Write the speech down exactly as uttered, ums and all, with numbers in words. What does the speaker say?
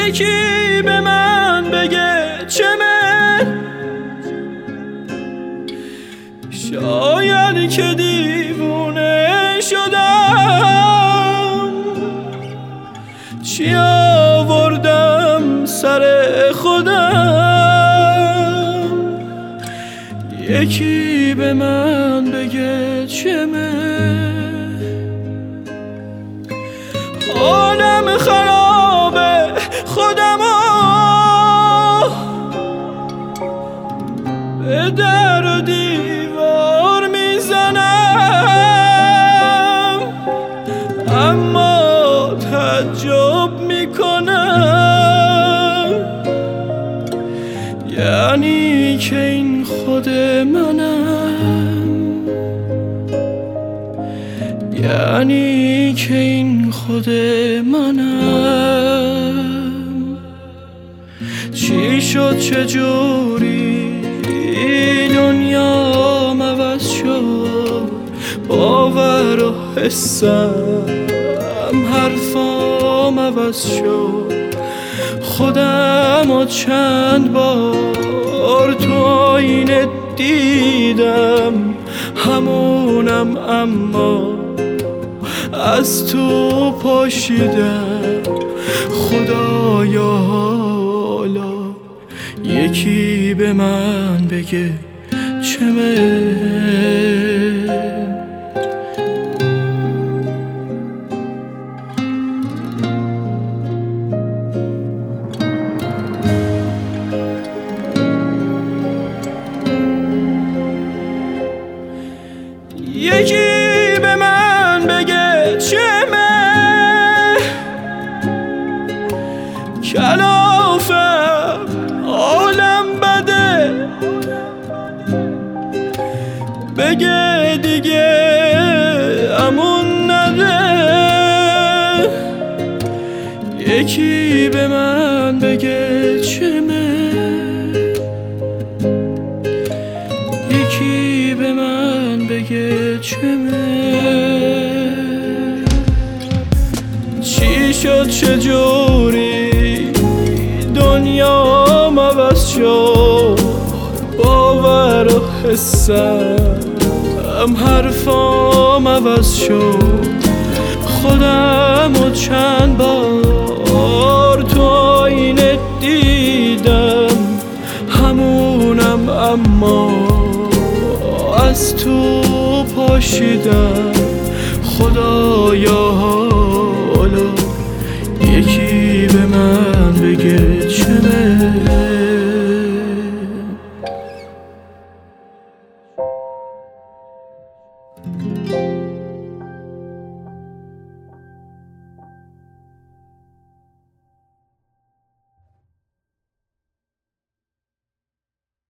یکی به من بگه چمه، شاید که دیوونه شدم، چی آوردم سر خودم. یکی به من بگه چمه، حالم خرابه، خودمو به در و دیوار میزنم، اما تعجب میکنم، یعنی که این خود منم، یعنی که این خود منم. چی شد چجوری دنیام عوض شد، باور و حسم حرفام عوض شد، خودم و چند بار تو آینه دیدم همونم، اما از تو پاشیدم. خدایا حالا یکی به من بگه چمه. یکی به من بگه چمه، کلافم عالم بده، بگه دیگه امون نده. یکی به من بگه چمه، یکی به من بگه چمه. چی شد چجوری دنیام عوض شد، باور و حسم حرفام عوض شد، خودم و چند بار تو آینه دیدم همونم، اما از تو پاشیدم. خدایا حالا یکی به من